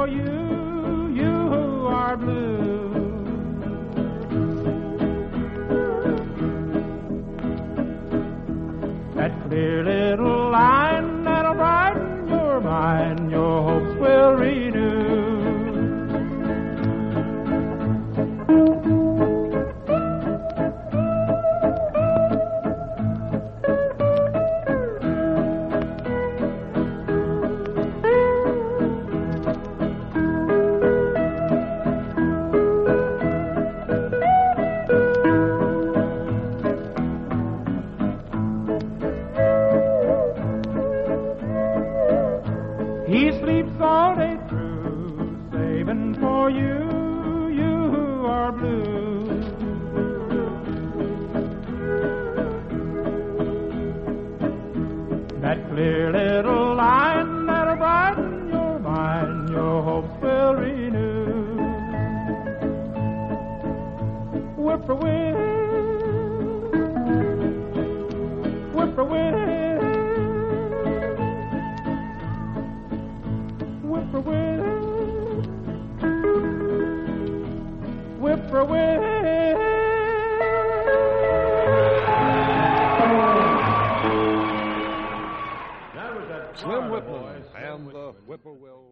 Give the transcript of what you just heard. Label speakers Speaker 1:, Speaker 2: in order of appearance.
Speaker 1: for you, you who are blue. That clear little line that'll brighten your mind, your hopes will renew. He sleeps all day through, saving for you, you who are blue. That clear little line that'll brighten your mind, your hopes will renew. Whippoorwill, whippoorwill, whippoorwill, whippoorwill.
Speaker 2: Slim Whipman and the Whippoorwill.